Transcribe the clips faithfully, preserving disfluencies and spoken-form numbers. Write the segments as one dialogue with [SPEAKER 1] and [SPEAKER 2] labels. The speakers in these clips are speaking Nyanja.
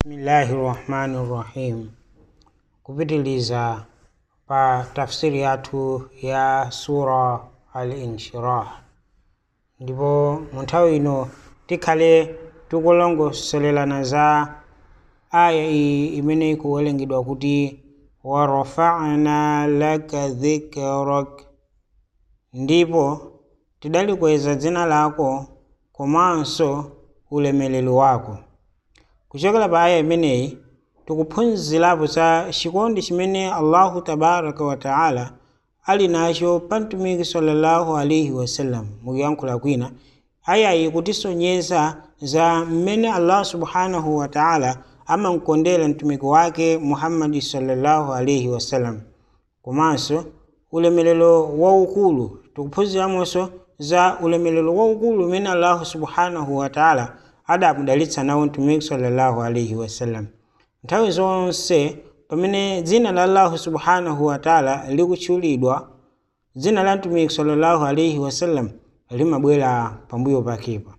[SPEAKER 1] Bismillahirrahmanirrahim. Kupitiliza pa tafsiri yathu ya sura al-Inshirah. Ndipo munthawi ino tikhale tikulongosolelana za aya iyi imene ikuwerengedwa kuti wa rafa'na laka dhikrak, ndipo tidalikweza dzina lako komanso ulemelero wako. Kuchokera pa aya imeneyi tikuphunzirapo za chikondi chimene Allahu tabaraka wa taala ali nacho pa mtumiki sallallahu alaihi wasallam. Mukuyankhula kwina, ayayi kutisonyeza za mmene Allah subhanahu wa taala amamkondera mtumiki wake Muhammadi sallallahu alaihi wasallam, komanso ulemelero waukulu. Tikuphunziramonso za ulemelero waukulu umene Allah subhanahu wa taala adamudalitsa nawo mtumiki sallallahu alaihi wasallam. Nthawi zonse pamene dzina la Allah subhanahu wa taala likutchulidwa, dzina la mtumiki sallallahu alaihi wasallam limabwera pambuyo pakepa.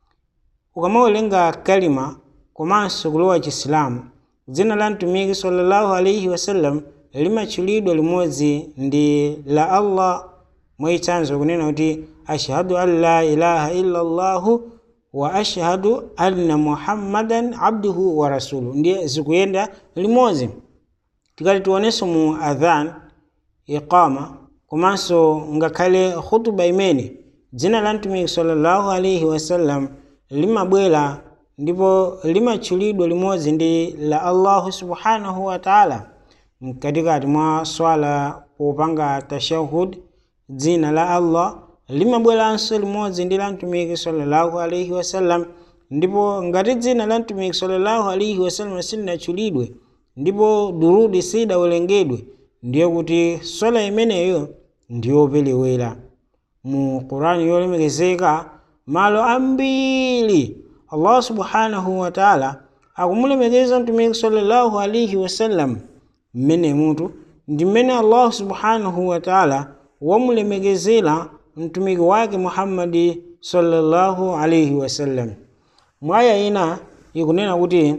[SPEAKER 1] Ukamawerenga kalima komanso kulowa chisilamu, dzina la mtumiki sallallahu alaihi wasallam limatchulidwa limodzi ndi la Allah, mwachitsanzo kunena kuti ashhadu an la ilaha illa Allahu wa ashhadu anna Muhammadan abduhu wa rasuluhu, ndiye zikuyenda limodzi. Tikati tionenso mu adhan, iqama, komanso ngakhale khutuba imene dzina la mtumiki sallallahu alaihi wasallam limabwera ndipo limatchulidwa limodzi ndi la Allah subhanahu wa taala. Mkatikati mwa swala popanga tashahud, dzina la Allah limabweranso limodzi ndi la mtumiki sallallahu alaihi wasallam. Ndipo ngati dzina la mtumiki sallallahu alaihi wasallam silinatchulidwe ndipo durudi sidawerengedwe, ndiye kuti swala imeneyo ndiyopelewera. Mu Qur'ani yolemekezeka malo ambiri Allah subhanahu wa taala akumulemekeza mtumiki sallallahu alaihi wasallam. Mmene mutu ndi mmene Allah subhanahu wa taala wamulemekezera mtumiki wake Muhammadi sallallahu alaihi wasallam. Mwaya ina ikunena kuti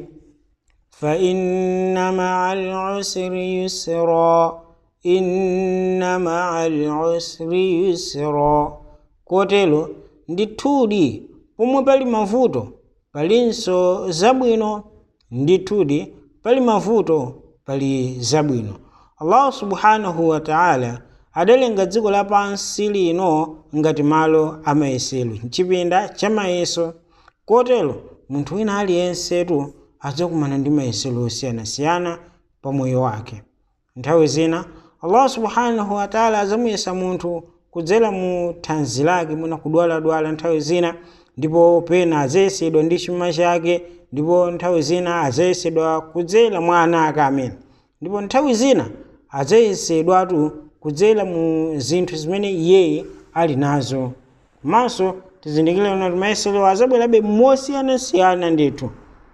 [SPEAKER 1] fa inna ma'al usri yusra, inna ma'al usri yusra. Kotero ndithudi pomwe pali mavuto palinso zabwino, ndithudi pali mavuto pali zabwino. Allah subhanahu wa ta'ala adalenga dziko lapansi lino ngati malo amayesero, chipinda cha mayeso. Kotero munthu wina aliyensetu adzakumana ndi mayesero osiyanasiyana pa moyo wake. Nthawi zina Allah subhanahu wa ta'ala azamuyesa munthu kudzera mu thanzi lake mwina kudwaladwala nthawi zina, ndipo pena azayesedwa ndi chuma chake, ndipo nthawi zina azayesedwa kudzera mwa ana ake amene, ndipo nthawi zina azayesedwatu kudzera mu zinthu zimene iye ali nazo. Komanso tizindikire kuti mayesero azabwerabe mosiyanasiyana ndithu.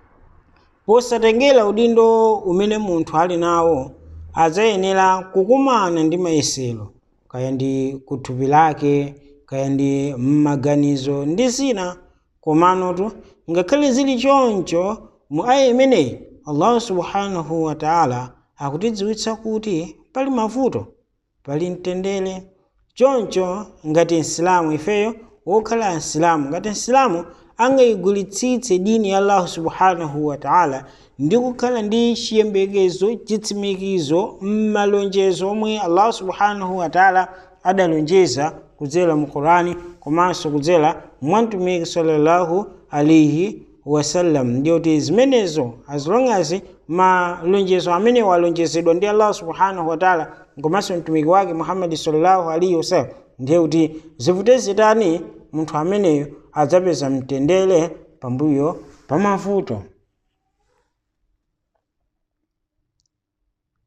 [SPEAKER 1] Posatengera udindo umene munthu ali nawo, adzayenera kukumana ndi mayesero, kaya ndi kuthupi lake, kaya ndi m'maganizo ndi zina. Komanotu ngakhale zili choncho, mu aya imeneyi Allah subhanahu wa ta'ala akutidziwitsa kuti pali mavuto pali mtendere. Choncho ngati Islamu, ifeyo wokhala Islamu, ngati Islamu angayigulitsitse dini ya Allah subhanahu wa ta'ala ndi kukhala ndi chiyembekezo, chitsimikizo mmalonjezo omwe Allah subhanahu wa ta'ala adalonjeza kudzera mu Qur'ani komanso kudzera mwa mtumiki sallallahu alaihi wasallam. Ndiyo kuti zimenezo as long as malonjezo amene walonjezedwa ndi Allah subhanahu wa ta'ala komanso mtumiki wake Muhammadi sallallahu alaihi wasallam, ndiye kuti zivute zitani munthu ameneyo adzapeza mtendere pambuyo pa mavuto.